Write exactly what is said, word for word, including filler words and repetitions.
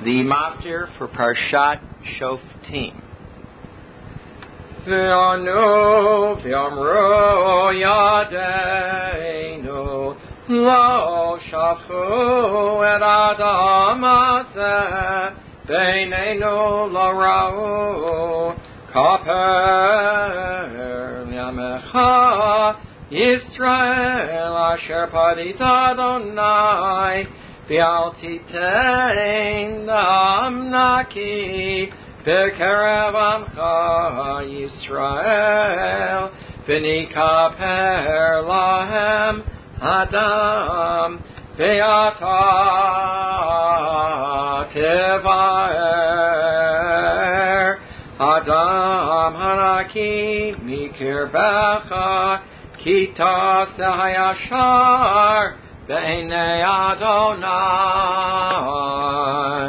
The Maftir for Parshat Shoftim. Ve'anu ve'amru yadeinu lo shafu et adam hazeh beinenu lo ra'u kaper yamecha Yisrael asher padit Adonai V'al titein dam naki B'kerev amcha Yisrael V'nikaper lahem Adam V'ata tevaer Adam hanaki mikirbecha Kita sehayashar B'nei Adonai